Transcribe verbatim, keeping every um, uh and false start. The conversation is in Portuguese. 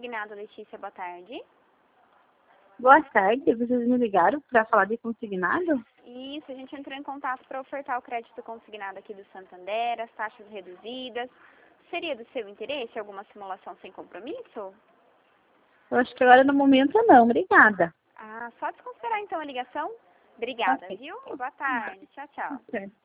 consignado, Letícia. Boa tarde. Boa tarde, vocês me ligaram para falar de consignado? Isso, a gente entrou em contato para ofertar o crédito consignado aqui do Santander, as taxas reduzidas. Seria do seu interesse alguma simulação sem compromisso? Eu acho que agora no momento não, obrigada. Ah, só desconsiderar então a ligação. Obrigada, Ok. viu? Boa tarde. Tchau, tchau. Certo.